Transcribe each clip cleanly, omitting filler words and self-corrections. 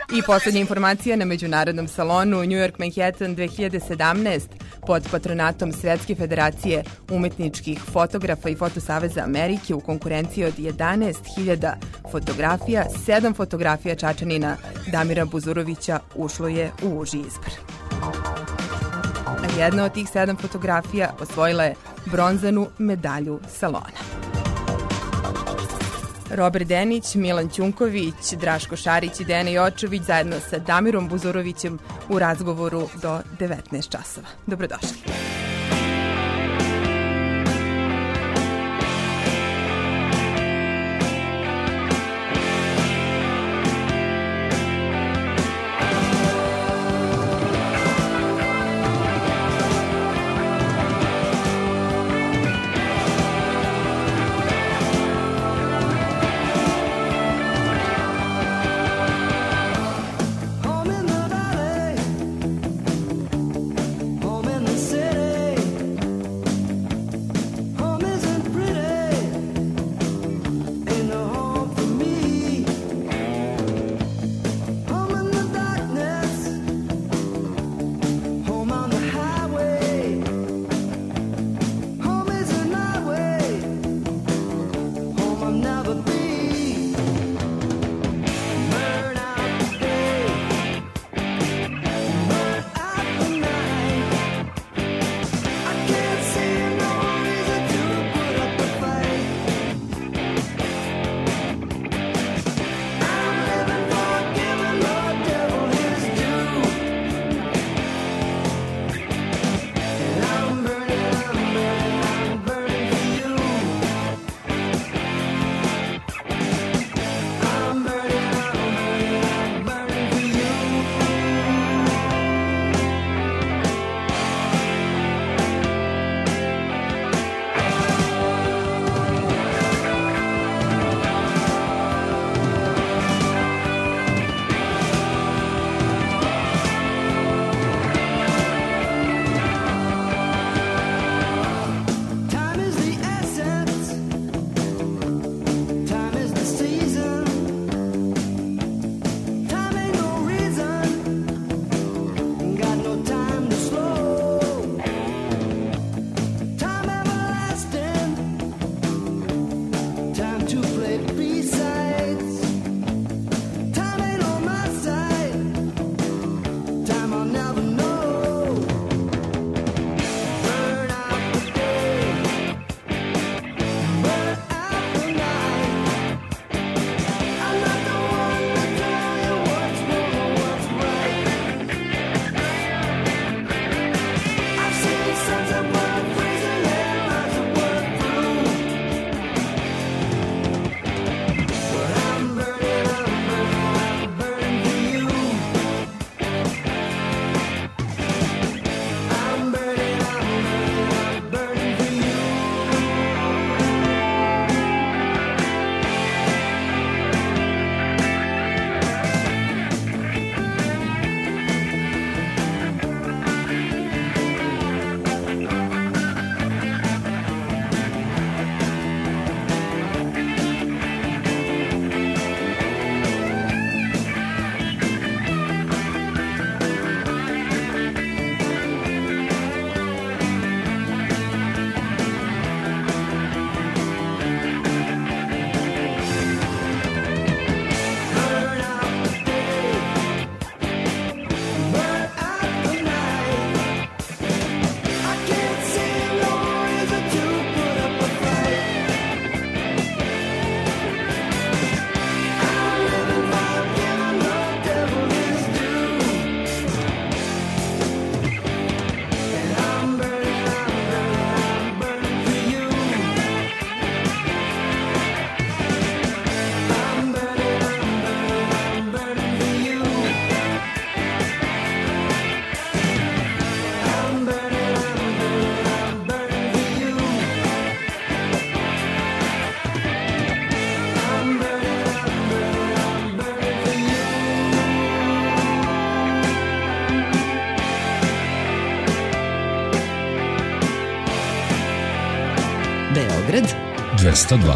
I poslednja informacija na međunarodnom salonu New York Manhattan 2017 pod patronatom Svetske federacije umetničkih fotografa i Fotosaveza Amerike u konkurenciji od 11.000 fotografija, 7 fotografija Čačanina Damira Buzurovića ušlo je u uži izbor. Jedna od tih 7 fotografija osvojila je bronzanu medalju salona. Robert Denić, Milan Ćunković, Draško Šarić i Dena Jočović zajedno sa Damirom Buzurovićem u razgovoru do 19 časova. Dobrodošli. Beograd 202.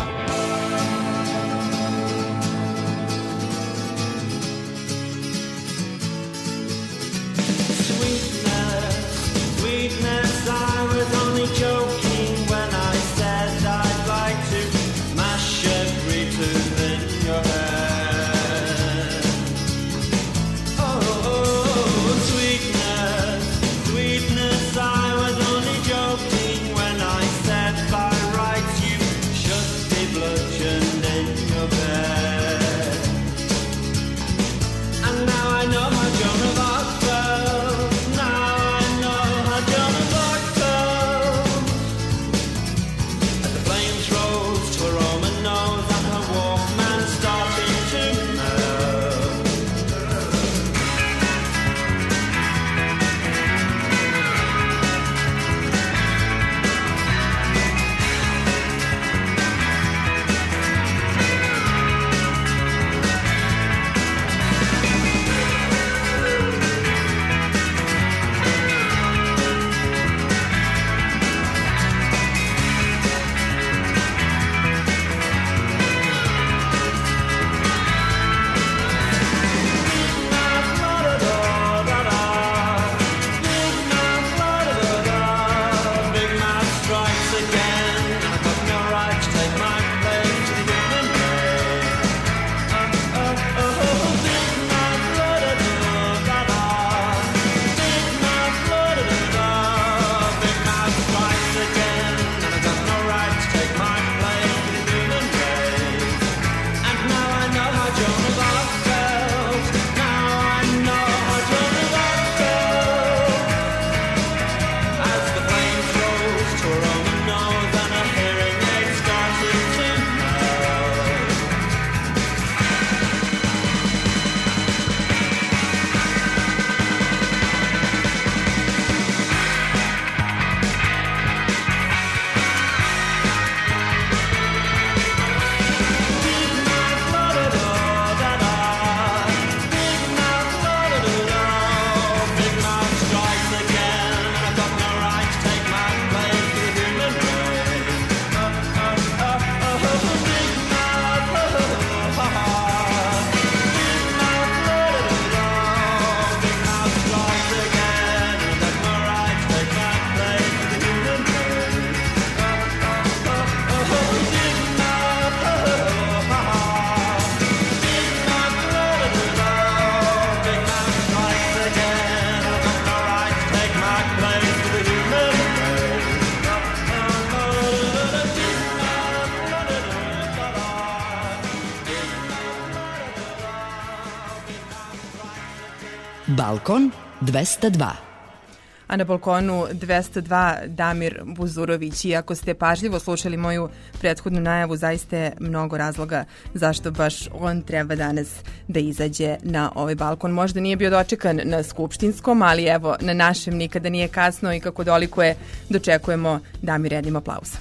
Balkon 202. A na balkonu 202 Damir Buzurović. I ako ste pažljivo slušali moju prethodnu najavu, zaista je mnogo razloga zašto baš on treba danas da izađe na ovaj balkon. Možda nije bio dočekan na skupštinskom, ali evo, na našem nikada nije kasno i kako dolikuje dočekujemo Damir jednim aplauzom.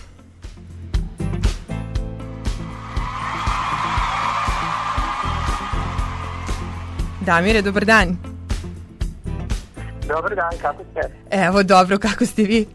Damire, dobar dan. Dobar dan, kako ste? Evo, dobro, kako ste vi?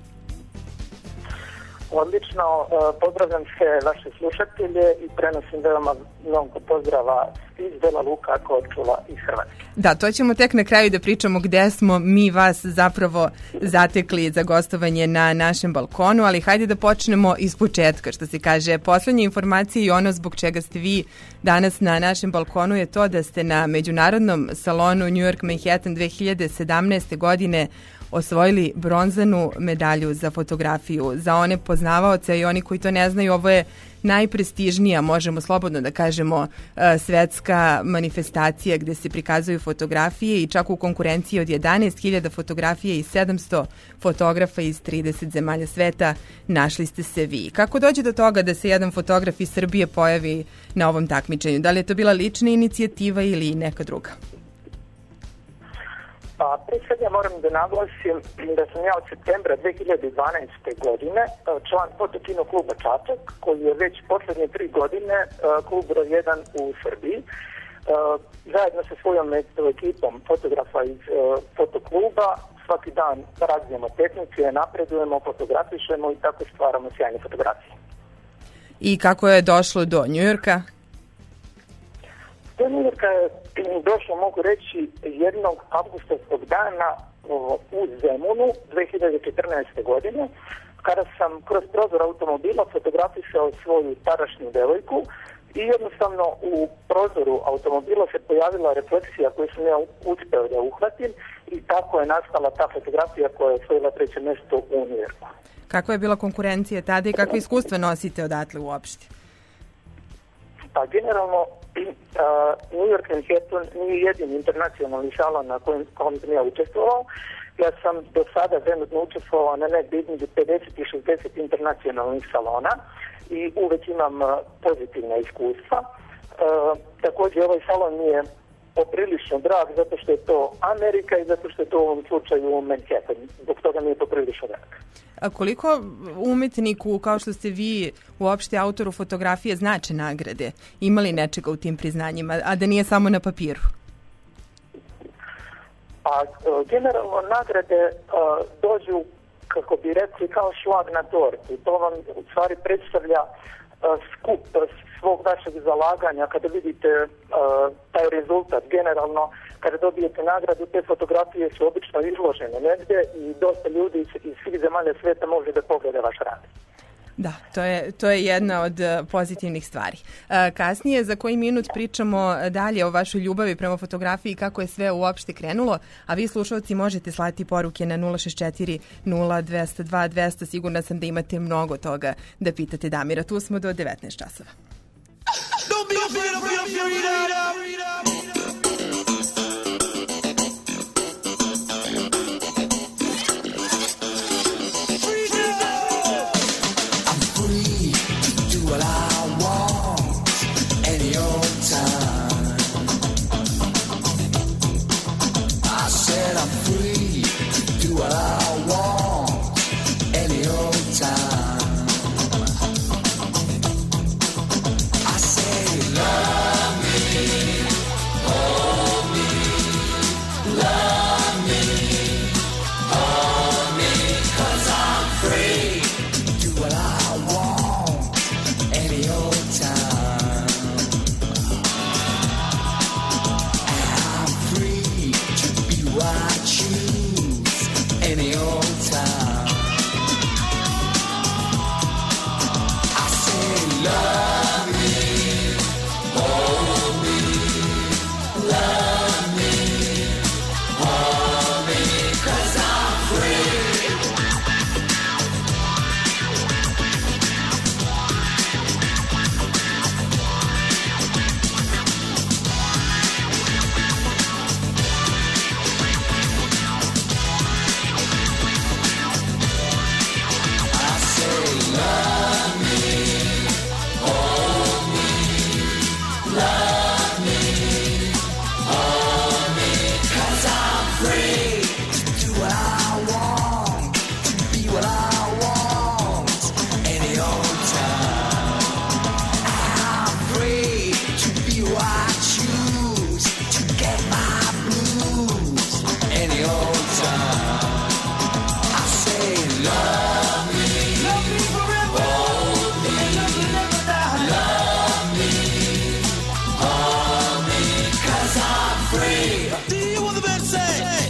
Odlično, pozdravljam sve vaše slušatelje i prenosim veoma mnogo pozdrava iz Bela Luka, Korčula i Hrvatske. Da, to ćemo tek na kraju da pričamo gde smo mi vas zapravo zatekli za gostovanje na našem balkonu, ali hajde da počnemo iz početka, što se kaže. Poslednje informacije i ono zbog čega ste vi danas na našem balkonu je to da ste na međunarodnom salonu New York Manhattan 2017. godine osvojili bronzanu medalju za fotografiju. Za one poznavaoce i oni koji to ne znaju, ovo je najprestižnija, možemo slobodno da kažemo, svetska manifestacija gde se prikazuju fotografije i čak u konkurenciji od 11.000 fotografija i 700 fotografa iz 30 zemalja sveta našli ste se vi. Kako dođe do toga da se jedan fotograf iz Srbije pojavi na ovom takmičenju? Da li je to bila lična inicijativa ili neka druga? Pa, pre svega moram da naglasim da sam ja od septembra 2012. godine član Fotokino kluba Čačak, koji je već poslednje 3 godine klub broj 1 u Srbiji. Zajedno sa svojom ekipom fotografa iz fotokluba svaki dan razvijemo tehnike, napredujemo, fotografišemo i tako stvaramo sjajne fotografije. I kako je došlo do Njujorka? Do Njujorka je došlo, mogu reći, jednog avgustovskog dana u Zemunu 2014. godine, kada sam kroz prozor automobila fotografisao svoju tadašnju devojku i jednostavno u prozoru automobila se pojavila refleksija koju sam ja uspeo da uhvatim i tako je nastala ta fotografija koja je osvojila 3. mesto u Njujorku. Kako je bila konkurencija tada i kakve iskustva nosite odatle uopšte? Pa generalno, New York Manhattan nije jedini internacionalni salon na kojem sam ja učestvovao. Ja sam do sada trenutno učestvovao na negdje između 50 i 60 internacionalnih salona i uvek imam pozitivna iskustva. Također ovaj salon mi je poprilično drag zato što je to Amerika i zato što je to u ovom slučaju Manhattan. Zbog toga mi je poprilično drag. A koliko umetniku, kao što ste vi, uopšte autoru fotografije, znače nagrade? Imali nečega u tim priznanjima, a da nije samo na papiru? A generalno nagrade dođu, kako bi rekli, kao šlag na tortu. To vam u stvari predstavlja skup svog vašeg zalaganja. Kada vidite taj rezultat, generalno kada dobijete nagradu, te fotografije su obično izložene negde i dosta ljudi iz svih zemalja sveta može da pogleda vaš rad. Da, to je jedna od pozitivnih stvari. Kasnije, za koji minut pričamo dalje o vašoj ljubavi prema fotografiji i kako je sve uopšte krenulo, a vi slušalci možete slati poruke na 064 0202 200. Sigurna sam da imate mnogo toga da pitate Damira. Tu smo do 19 časova. What you free. Do you hear what the man say?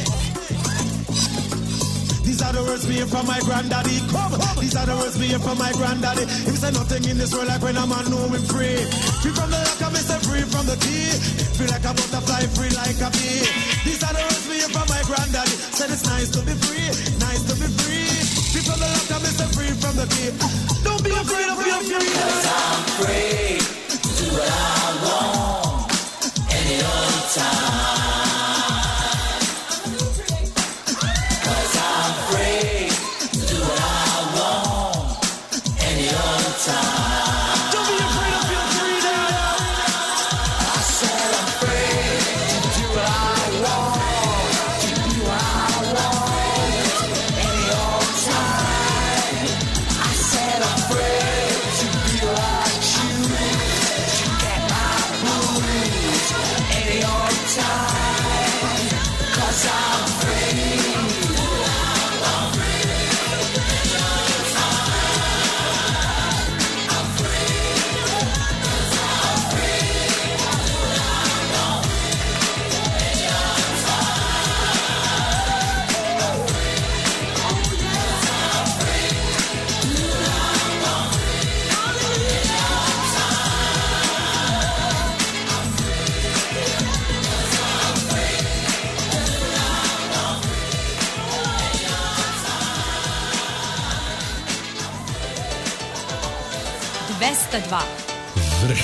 These are the words me hear from my granddaddy. Come, these are the words me hear from my granddaddy. He say nothing in this world like when a man know him free. Free from the lock, I say free from the key. Free like a butterfly, free like a bee. These are the words me hear from my granddaddy. Said it's nice to be free, nice to be free. Free from the lock, I say free from the key. Don't be afraid of being free. 'Cause I'm free to do what I want any old time. Vrh.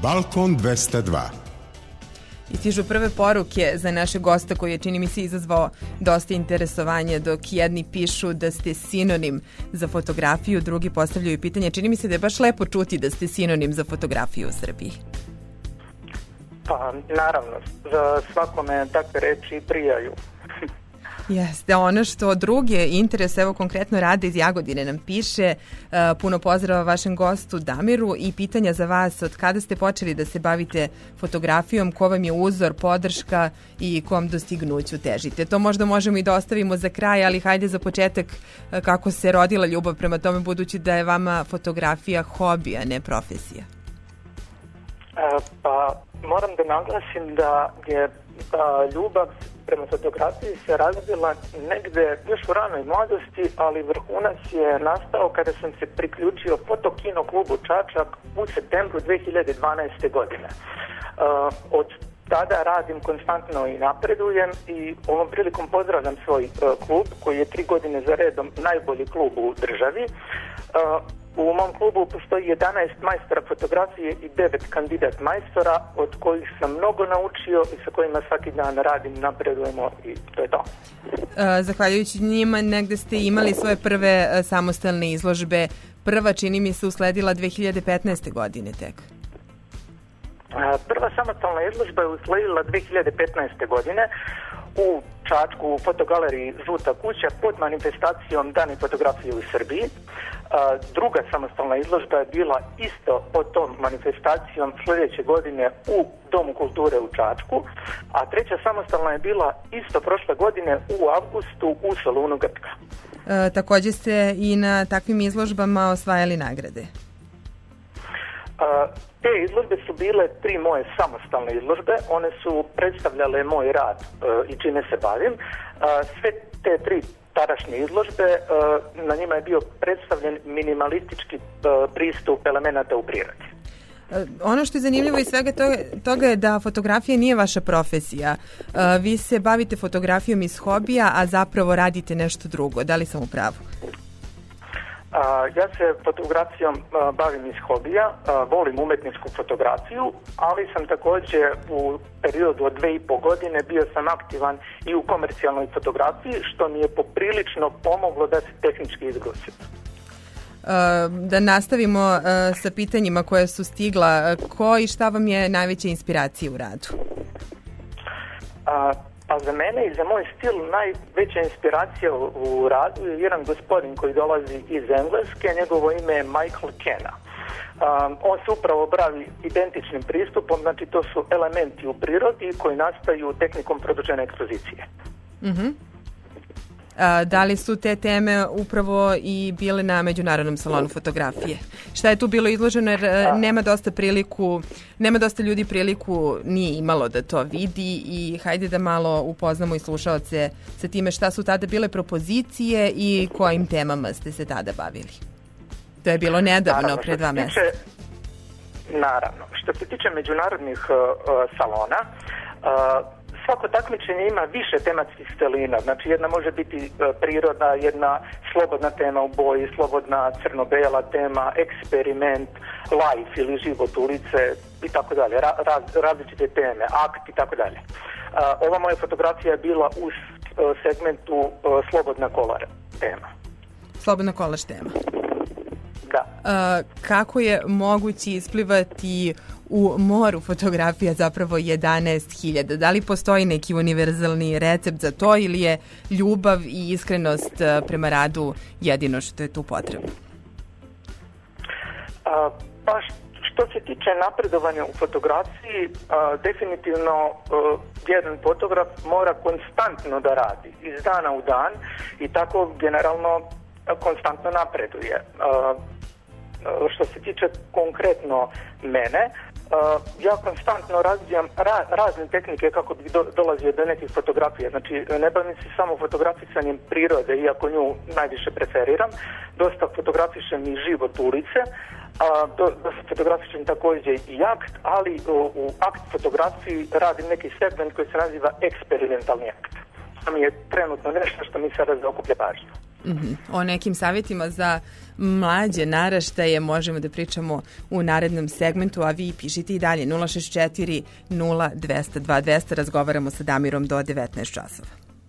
Balkon 202. I stižu prve poruke za naše gosta koji je, čini mi se, izazvao dosta interesovanja, dok jedni pišu da ste sinonim za fotografiju, drugi postavljaju pitanje. Čini mi se da je baš lepo čuti da ste sinonim za fotografiju u Srbiji. Pa, naravno, za svakome takve reči prijaju. Jeste, ono što druge interese, evo konkretno Rade iz Jagodine nam piše, puno pozdrava vašem gostu Damiru i pitanja za vas, od kada ste počeli da se bavite fotografijom, ko vam je uzor, podrška i kom dostignuću težite. To možda možemo i da ostavimo za kraj, ali hajde za početak kako se rodila ljubav prema tome, budući da je vama fotografija hobi, a ne profesija. Pa moram da naglasim da je ljubav prema fotografiji se razvila negde još u ranoj mladosti, ali vrhunac je nastao kada sam se priključio Fotokino klubu Čačak u septembru 2012. godine. Od tada radim konstantno i napredujem i ovom prilikom pozdravljam svoj klub koji je 3 godine za redom najbolji klub u državi. U mom klubu postoji 11 majstora fotografije i 9 kandidat majstora, od kojih sam mnogo naučio i sa kojima svaki dan radim, napredujemo i to je to. Zahvaljujući njima negde ste imali svoje prve samostalne izložbe. Prva, čini mi se, usledila 2015. godine tek. Prva samostalna izložba je usledila 2015. godine u Čačku u fotogaleriji Žuta kuća pod manifestacijom Dani fotografije u Srbiji. Druga samostalna izložba je bila isto pod tom manifestacijom sljedeće godine u Domu kulture u Čačku, a treća samostalna je bila isto prošle godine u avgustu u Solunu Grčka. Također ste i na takvim izložbama osvajali nagrade. Te izložbe su bile 3 moje samostalne izložbe, one su predstavljale moj rad i čime se bavim. Sve te 3 tadašnje izložbe, na njima je bio predstavljen minimalistički pristup elemenata u prirodi. Ono što je zanimljivo iz svega toga je da fotografija nije vaša profesija. Vi se bavite fotografijom iz hobija, a zapravo radite nešto drugo. Da li sam u pravu? Ja se fotografijom bavim iz hobija, volim umetničku fotografiju, ali sam također u periodu od 2,5 godine bio sam aktivan i u komercijalnoj fotografiji, što mi je poprilično pomoglo da se tehnički izbrusim. Da nastavimo sa pitanjima koje su stigla. Ko i šta vam je najveća inspiracija u radu? Pa za mene i za moj stil najveća inspiracija u radu je jedan gospodin koji dolazi iz Engleske, njegovo ime je Michael Kenna. On se upravo bavi identičnim pristupom, znači to su elementi u prirodi koji nastaju tehnikom produžene ekspozicije. Da li su te teme upravo i bile na Međunarodnom salonu fotografije? Šta je tu bilo izloženo, jer nema dosta ljudi priliku nije imalo da to vidi, i hajde da malo upoznamo i slušaoce sa time šta su tada bile propozicije i kojim temama ste se tada bavili. To je bilo nedavno, pre 2 mjeseca. Naravno. Što se tiče međunarodnih salona, svako takmičenje ima više tematskih stelina, znači jedna može biti priroda, jedna slobodna tema u boji, slobodna crno-bela tema, eksperiment, life ili život ulice i tako dalje, različite teme, akt i tako dalje. Ova moja fotografija je bila u segmentu slobodna kolar tema. Slobodna kolaž tema. Da. Kako je moguće isplivati u moru fotografija zapravo 11.000? Da li postoji neki univerzalni recept za to ili je ljubav i iskrenost prema radu jedino što je tu potrebno? Pa što se tiče napredovanja u fotografiji, definitivno jedan fotograf mora konstantno da radi iz dana u dan i tako generalno konstantno napreduje. Što se tiče konkretno mene, ja konstantno razvijam razne tehnike kako bi dolazio do nekih fotografija. Znači, ne bavim se samo fotografisanjem prirode, iako nju najviše preferiram. Dosta fotografišem i život ulice, dosta fotografišem također i akt, ali u akt fotografiji radim neki segment koji se naziva eksperimentalni akt. To mi je trenutno nešto što mi sada zaokuplja pažnju. O nekim savjetima za mlađe naraštaje možemo da pričamo u narednom segmentu, a vi pišite i dalje 064 0202 200. Razgovaramo sa Damirom do 19 časova.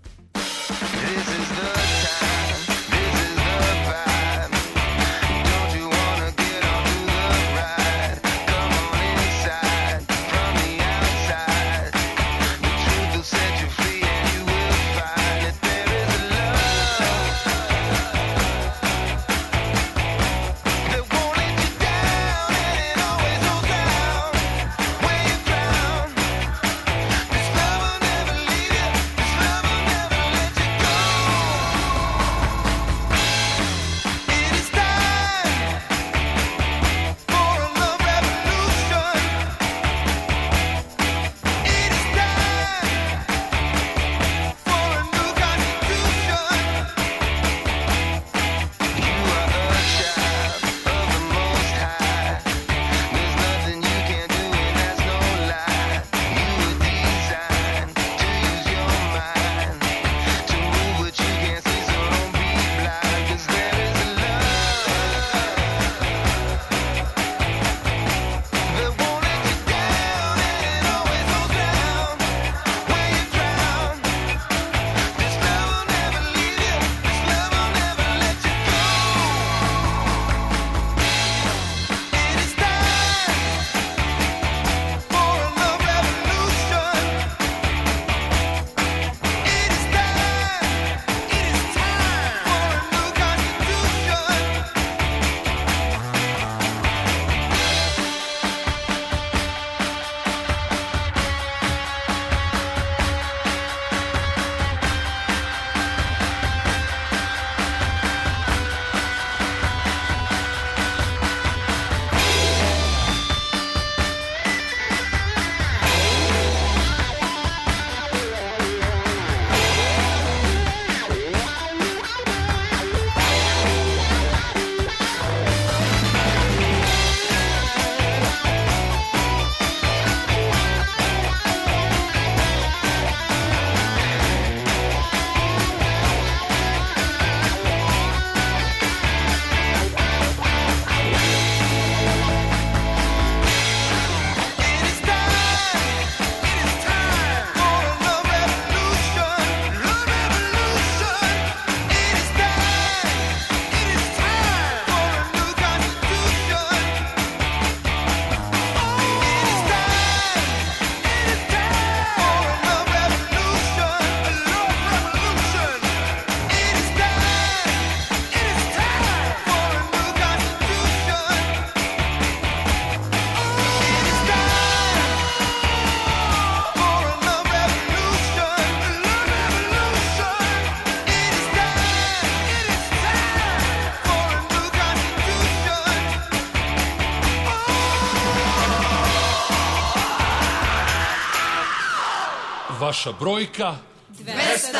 Vaša brojka 202.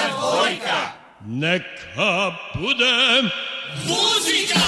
Neka bude muzika.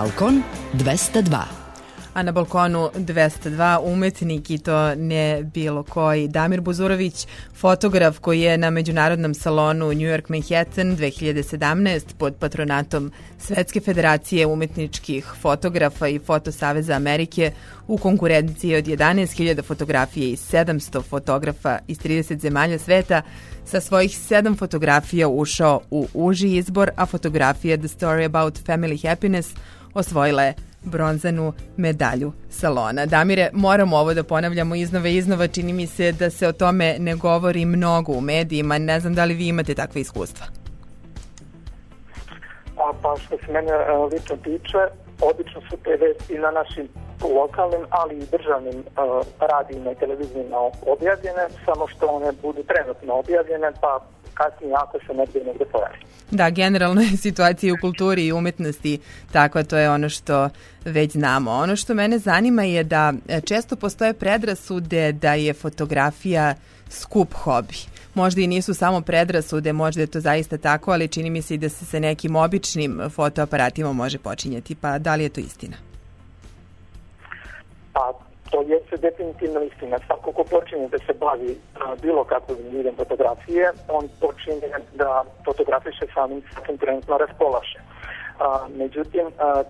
Balkon 202. A na balkonu 202 umetnik, i to ne bilo koji, Damir Buzurović, fotograf koji je na međunarodnom salonu New York Manhattan 2017 pod patronatom Svetske federacije umetničkih fotografa i Fotosaveza Amerike u konkurenciji od 11.000 fotografije i 700 fotografa iz 30 zemalja sveta sa svojih 7 fotografija ušao u uži izbor, a fotografija The Story About Family Happiness osvojila je bronzanu medalju salona. Damire, moramo ovo da ponavljamo iznova, čini mi se da se o tome ne govori mnogo u medijima, ne znam da li vi imate takve iskustva. Pa što se mene lično tiče, obično su te vesti na našim lokalnim, ali i državnim radijima i televizijima objavljene, samo što one budu trenutno objavljene, pa kasnije ako se negdje pojavi. Da, generalno je situacija u kulturi i umetnosti takva, to je ono što već znamo. Ono što mene zanima je da često postoje predrasude da je fotografija skup hobi. Možda i nisu samo predrasude, možda je to zaista tako, ali čini mi se i da se sa nekim običnim fotoaparatima može počinjati. Pa da li je to istina? Pa to je definitivno istina. Svako ko počinje da se bavi bilo kakvim vidom fotografije, on počinje da fotografiše samim trenutno raspolaže. Međutim,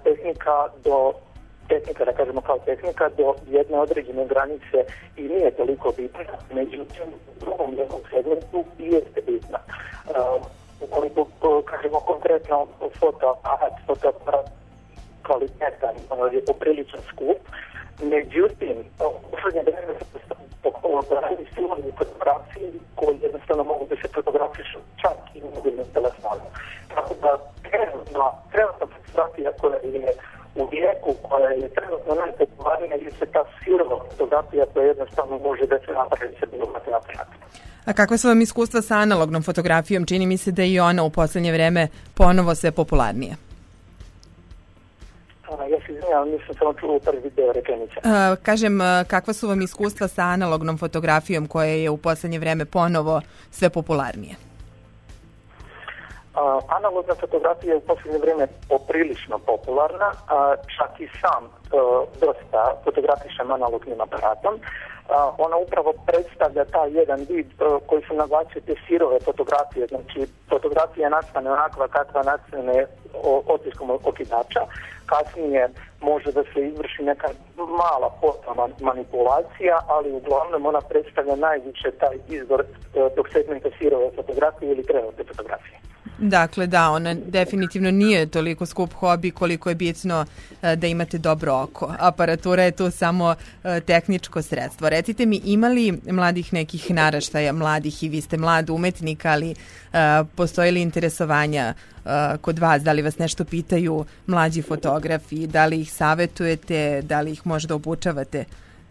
tehnika, da kažemo kao tehnika, do jedne određene granice i nije toliko bitna, međutim, u drugom nekom segmentu i jeste bitna. Ukoliko kažemo konkretno fotoaparat kvalitetan je poprilično skup, međutim, u poslednje vreme se radi silovni fotografiji koji jednostavno mogu da se fotografišu čak i mobilnim telefonom. Tako da trenutna fotografija koja je u vijeku, koja je trenutno najpopularnija, je se ta silova fotografija koja jednostavno može da se napravi sa bilo kakvim aparatom. A kakva su vam iskustva sa analognom fotografijom? Čini mi se da je i ona u poslednje vreme ponovo sve popularnija. Ja se izvinjavam, nisam samo čuo prvi deo rečenice. Kažem, kakva su vam iskustva sa analognom fotografijom koja je u poslednje vreme ponovo sve popularnije? Analogna fotografija je u poslednje vreme poprilično popularna, čak i sam dosta fotografišem analognim aparatom. Ona upravo predstavlja taj jedan vid koji se navlače te sirove fotografije, znači fotografija nastane onakva kakva nastane otiskom okidača, kasnije može da se izvrši neka mala manipulacija, ali uglavnom ona predstavlja najviše taj izbor tog segmenta sirove fotografije ili trenutne fotografije. Dakle, da, ona definitivno nije toliko skup hobi koliko je bitno da imate dobro oko. Aparatura je tu samo tehničko sredstvo. Recite mi, ima li mladih nekih naraštaja, mladih, i vi ste mlad umetnik, ali postoji li interesovanja kod vas? Da li vas nešto pitaju mlađi fotografi? Da li ih savetujete? Da li ih možda obučavate?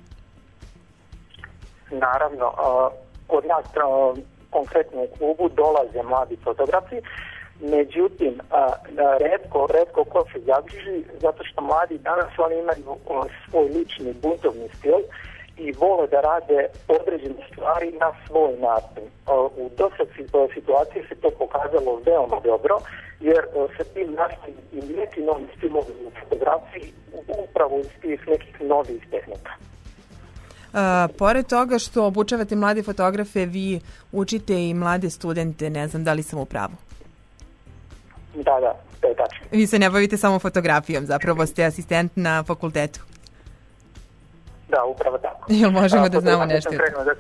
Naravno, kod nas konkretno u klubu dolaze mladi fotografi, međutim, retko ko se zadrži, zato što mladi danas oni imaju svoj lični buntovni stil i vole da rade određene stvari na svoj način. U dosta situacije se to pokazalo veoma dobro, jer se tim našli i neki novi stilovi u fotografiji upravo iz tih nekih novih tehnika. Pored toga što obučavate mlade fotografe, vi učite i mlade studente, ne znam da li sam u pravu. Da, to je tačno. Vi se ne bavite samo fotografijom, zapravo ste asistent na fakultetu. Da, upravo tako. Jel možemo da znamo nešto?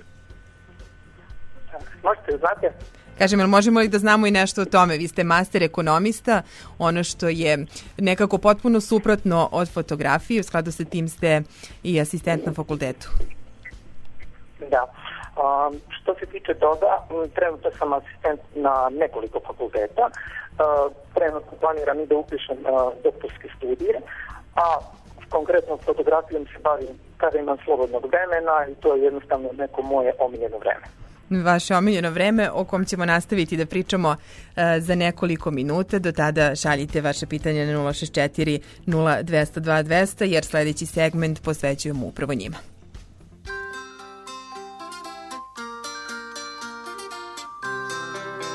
Možete, znate? Kažem, jel možemo li da znamo i nešto o tome? Vi ste master ekonomista, ono što je nekako potpuno suprotno od fotografije, u skladu sa tim ste i asistent na fakultetu. Da. Što se tiče toga, trenutno sam asistent na nekoliko fakulteta. Trenutno planiram i da upišem doktorske studije, a konkretno fotografijom se bavim kada imam slobodnog vremena i to je jednostavno neko moje omiljeno vreme. Vaše omiljeno vreme o kom ćemo nastaviti da pričamo za nekoliko minuta. Do tada šaljite vaše pitanje na 064 0202 200 jer sledeći segment posvećujemo upravo njima.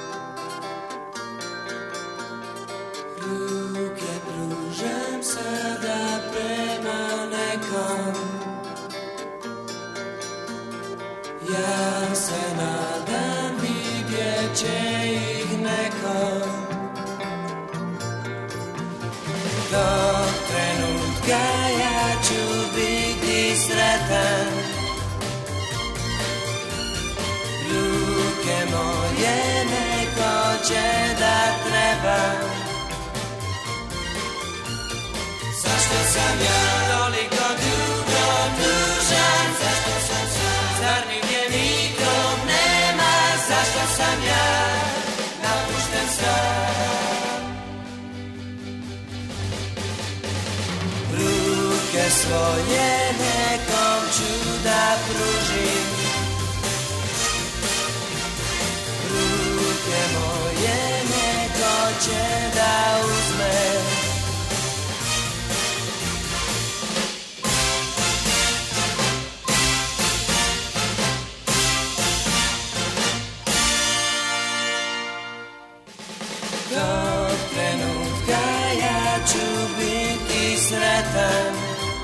Ruke pružam sad Ja se nadam vidjet će ih neko, do trenutka ja ću biti sretan. Ruke moje neko će da treba. Zašto sam ja toliko dugo dužan? Zašto sam sam? Zar nigdje nikom nema? Zašto sam ja napušten sam? Ruke svoje nekom ću da pružim. Ruke moje neko će da uzme. Tog trenutka ja ću biti sretan.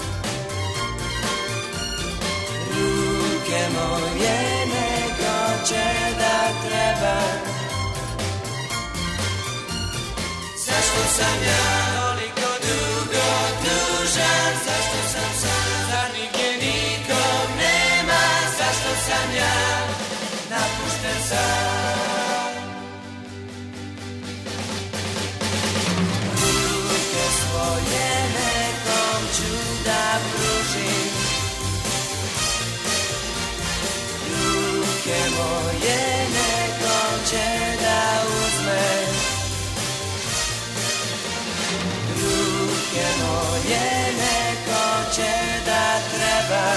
Ruke moje neko će da treba. Zašto sam ja toliko dugo dužan? Zašto sam sam? Zar nigdje nikom nema? Zašto sam ja napušten sam? Ruke svoje nekom ću da pružim. Ruke moje nekom će da uzme. Ruke moje neko će da treba.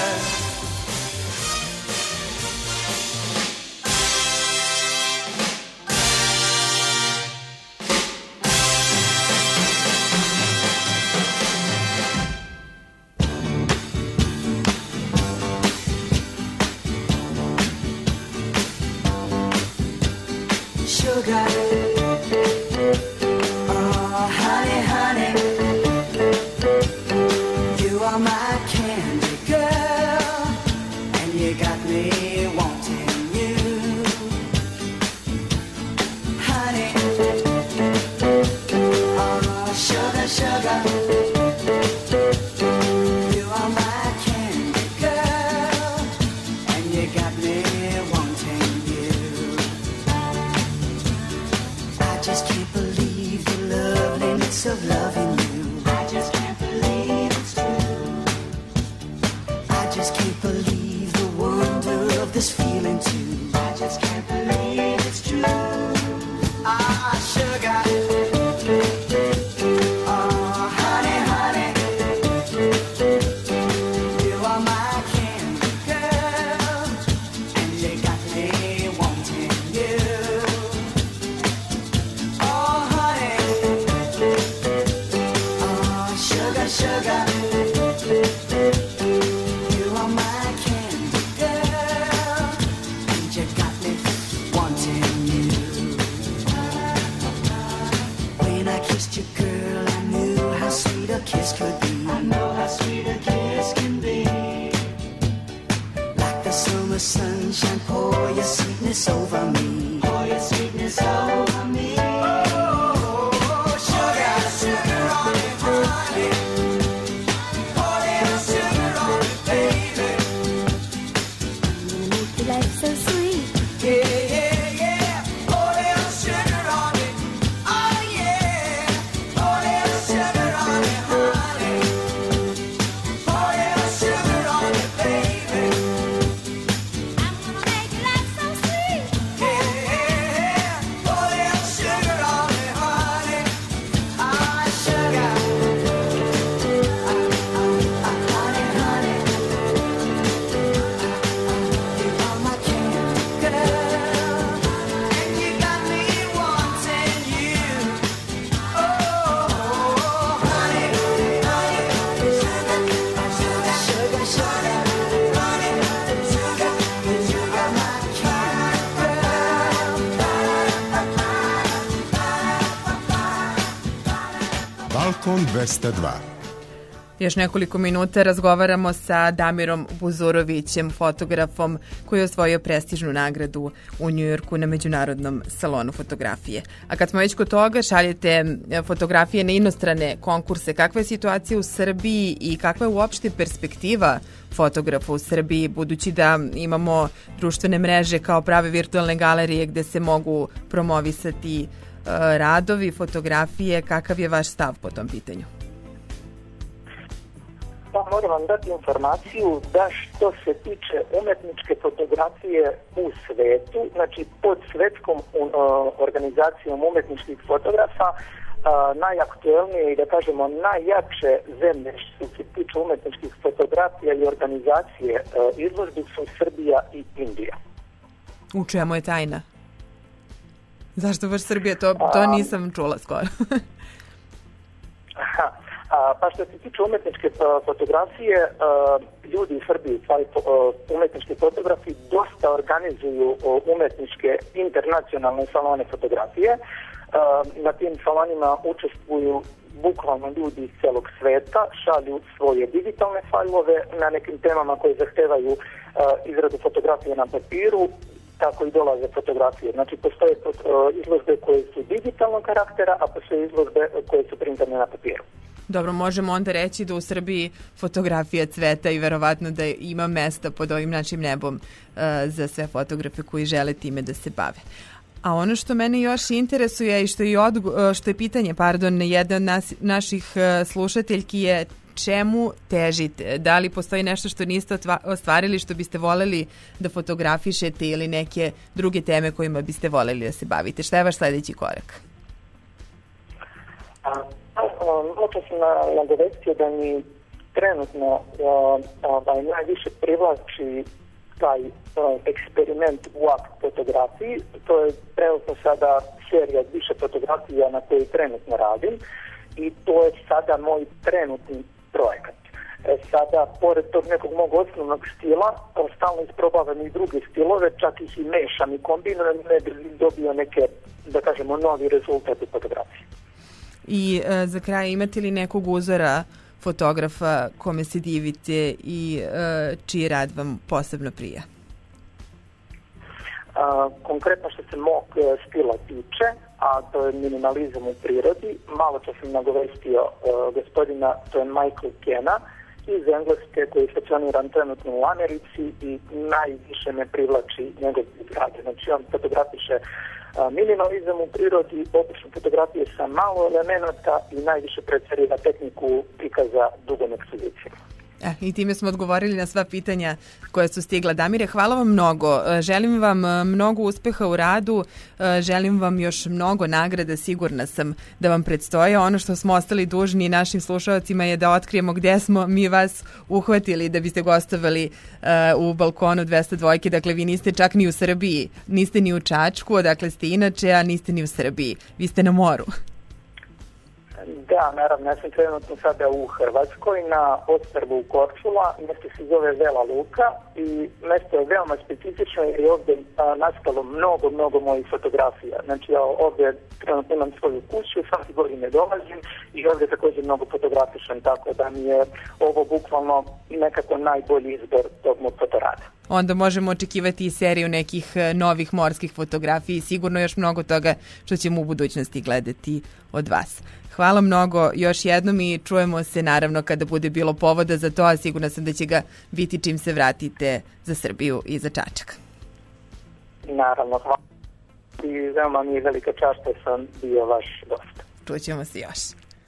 Sugar, oh honey, honey, you are my candy girl, and you got me wanting you, honey, oh sugar, sugar, you are my candy girl, and you got me wanting you. I just can't believe the loveliness of loving you. I just can't believe it's true. I just can't believe the wonder of this feeling too. I just can't believe it's true. Ah, sugar. Oh, honey, honey. You are my candy girl, and you got me wanting you. Sugar, you are my candy girl, and you got me wanting you. When I kissed you, girl, I knew how sweet a kiss could be. I know how sweet a kiss can be. Like the summer sunshine, pour your sweetness over me. Pour your sweetness over me. Oh, sugar, sugar on it, honey. Life so sweet. Yeah, yeah, yeah. Pour a little sugar on it. Oh, yeah. Pour a little sugar on it, honey. Pour a little sugar on it, baby. I'm gonna make your life so sweet. Yeah, yeah. Pour a little sugar on it, honey. Ah, sugar. Honey, honey. You are my candy girl, and you got me wanting you. Oh, honey, honey, sugar, sugar, sugar, honey, sugar, you are my candy girl. Balkon 202. Još nekoliko minuta razgovaramo sa Damirom Buzurovićem, fotografom koji je osvojio prestižnu nagradu u Njujorku na Međunarodnom salonu fotografije. A kad smo već kod toga, šaljete fotografije na inostrane konkurse. Kakva je situacija u Srbiji i kakva je uopšte perspektiva fotografa u Srbiji, budući da imamo društvene mreže kao prave virtualne galerije gde se mogu promovisati radovi, fotografije? Kakav je vaš stav po tom pitanju? Pa moram vam dati informaciju da što se tiče umetničke fotografije u svetu, znači pod svetskom organizacijom umetničkih fotografa, najaktuelnije i da kažemo najjače zemlje što se tiče umetničkih fotografija i organizacije izložbi su Srbija i Indija. U čemu je tajna? Zašto baš Srbija? To nisam čula skoro. Pa što se tiče umetničke fotografije, ljudi u Srbiji, umetnički fotografi, dosta organizuju umetničke internacionalne salone fotografije. Na tim salonima učestvuju bukvalno ljudi iz celog sveta, šalju svoje digitalne fajlove na nekim temama koje zahtevaju izradu fotografije na papiru, tako i dolaze fotografije. Znači, postoje izložbe koje su digitalnog karaktera, a postoje izložbe koje su printarne na papiru. Dobro, možemo onda reći da u Srbiji fotografija cveta i verovatno da ima mesta pod ovim našim nebom za sve fotografe koji žele time da se bave. A ono što mene još interesuje i što je pitanje, jedna od naših slušateljki je čemu težite? Da li postoji nešto što niste ostvarili, što biste voleli da fotografišete ili neke druge teme kojima biste voleli da se bavite? Šta je vaš sledeći korak? Možda sam nagovestio da mi trenutno najviše privlači taj eksperiment u akt fotografiji. To je trenutno sada serija više fotografija na kojoj trenutno radim i to je sada moj trenutni projekat. Sada, pored tog nekog mog osnovnog stila, stalno isprobavam i druge stilove, čak ih i mešam i kombinujem, ne bi dobio neke, da kažemo, novi rezultat u fotografiji. I za kraj, imate li nekog uzora fotografa kome se divite i čiji rad vam posebno prija? Konkretno što se mog stila tiče, a to je minimalizam u prirodi, malo čas sam nagovestio gospodina, to je Michael Kena iz Engleske, koji je stacioniran trenutno u Americi i najviše me privlači njegov rad. Znači on fotografiše minimalizam u prirodi, obično fotografije sa malo elemenata i najviše preferira tehniku prikaza dugom ekspozicije. I time smo odgovorili na sva pitanja koja su stigla. Damire, hvala vam mnogo. Želim vam mnogo uspeha u radu, želim vam još mnogo nagrada, sigurna sam da vam predstoje. Ono što smo ostali dužni našim slušalcima je da otkrijemo gde smo mi vas uhvatili da biste gostovali u balkonu 202. Dakle, vi niste čak ni u Srbiji, niste ni u Čačku, odakle ste inače, a niste ni u Srbiji. Vi ste na moru. Da, naravno, ja sam trenutno sada u Hrvatskoj na ostrvu Korčula, mjesto se zove Vela Luka i mjesto je veoma specifično jer je ovdje nastalo mnogo mojih fotografija. Znači ja ovdje trenutno imam svoju kuću, svake godine dolazim i ovdje također mnogo fotografišem, tako da mi je ovo bukvalno nekako najbolji izbor tog mog fotorada. Onda možemo očekivati i seriju nekih novih morskih fotografija i sigurno još mnogo toga što ćemo u budućnosti gledati od vas. Hvala mnogo još jednom i čujemo se naravno kada bude bilo povoda za to, a sigurna sam da će ga biti čim se vratite za Srbiju i za Čačak. Naravno, hvala. I veoma mi je velika čast što sam bio vaš gost. Čućemo se još.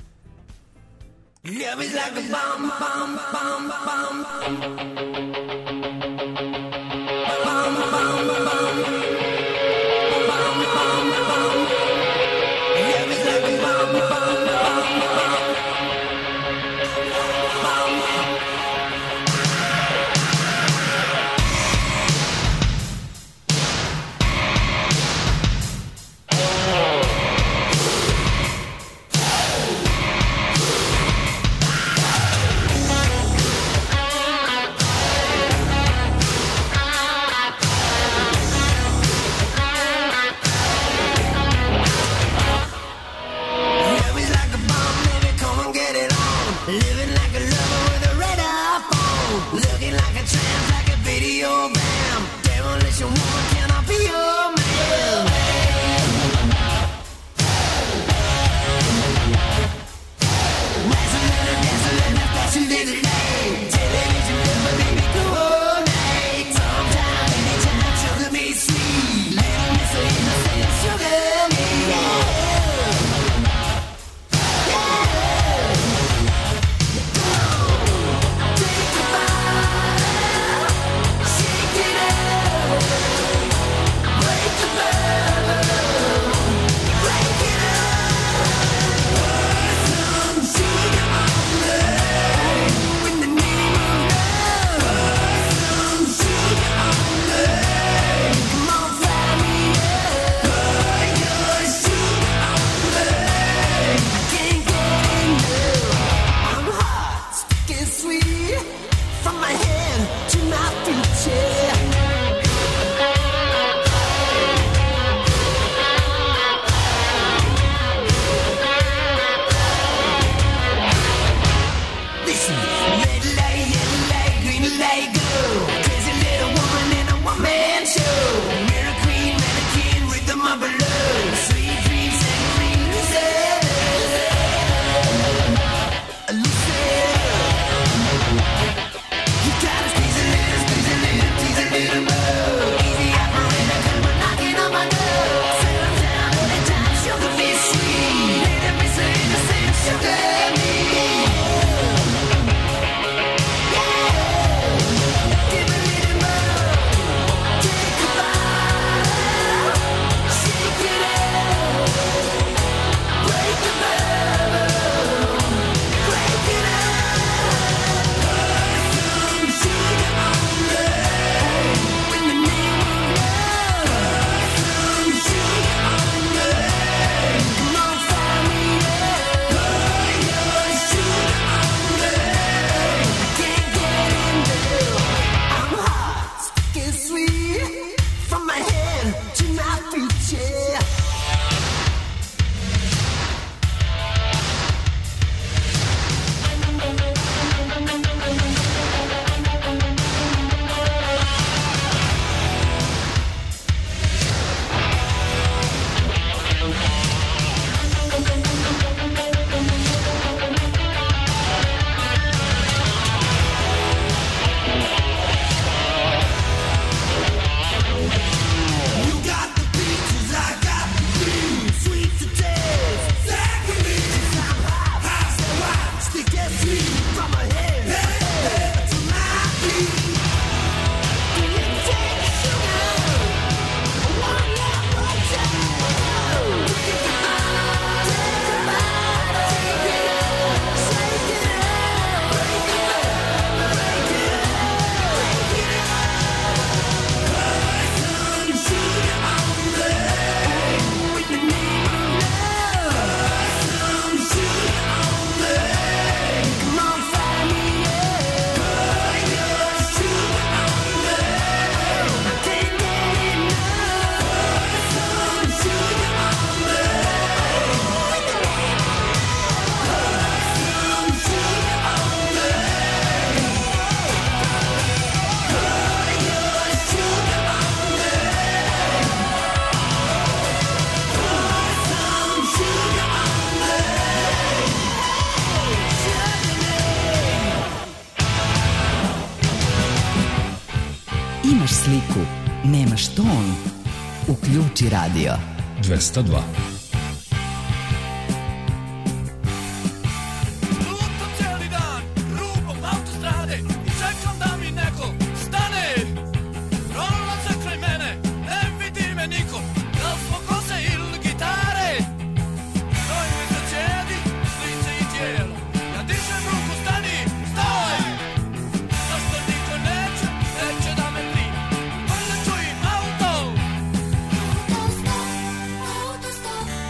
Love is like a bomb, bomb, bomb, bomb. Bomb, bomb, bomb. Bomb, bomb, bomb. Love is like a bomb, bomb, bomb, bomb. radio vamp. Demolition woman, can I be your man? Dancing day to night, television never made me go all night. Sometime, anytime, sugar me sweet. Little miss innocent, sugar me, yeah. Imaš sliku, nemaš ton. Uključi radio. 202. Stop.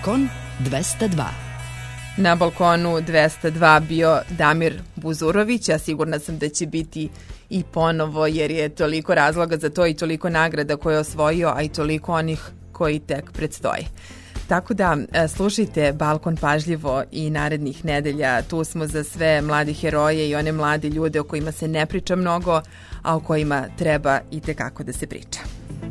Balkon 202. Na balkonu 202 bio Damir Buzurović, a sigurna sam da će biti i ponovo, jer je toliko razloga za to i toliko nagrada koje je osvojio, a i toliko onih koji tek predstoje. Tako da slušajte Balkon pažljivo i narednih nedelja. Tu smo za sve mladi heroje i one mlade ljude o kojima se ne priča mnogo, a o kojima treba i tekako da se priča.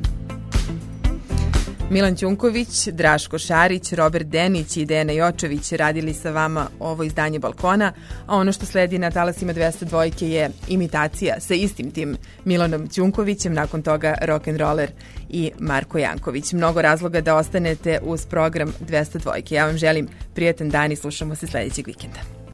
Milan Ćunković, Draško Šarić, Robert Denić i Dejana Jočević radili sa vama ovo izdanje Balkona, a ono što sledi na talasima 202 je imitacija sa istim tim Milanom Ćunkovićem, nakon toga rock'n'roller i Marko Janković. Mnogo razloga da ostanete uz program 202. Ja vam želim prijatan dan i slušamo se sledećeg vikenda.